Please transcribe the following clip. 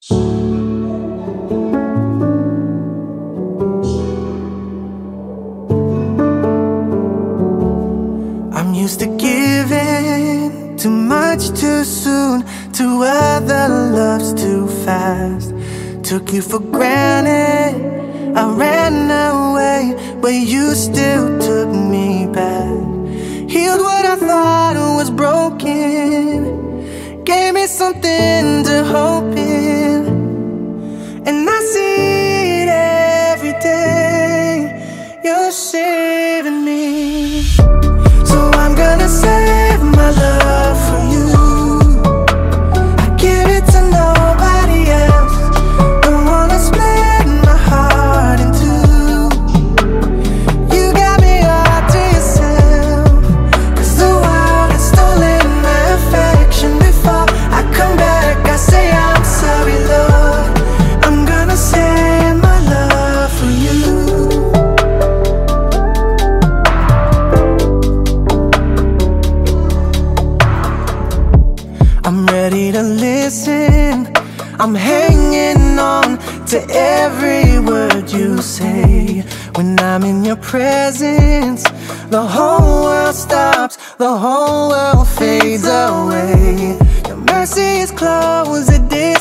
I'm used to giving too much too soon to other loves too fast. Took you for granted, I ran away, but you still took me back. Healed what I thought was broken, gave me something to hope in, and I see it every day. You're saving me, so I'm gonna save my love for you. I give it to nobody else. Don't wanna split my heart in two. You got me all to yourself, 'cause the world has stolen my affection. Before I come back, I say I'm sorry, Lord. I'm gonna save my love for you. I'm ready to listen, I'm hanging on to every word you say. When I'm in your presence, the whole world stops, the whole world fades away. Your mercy is close, it did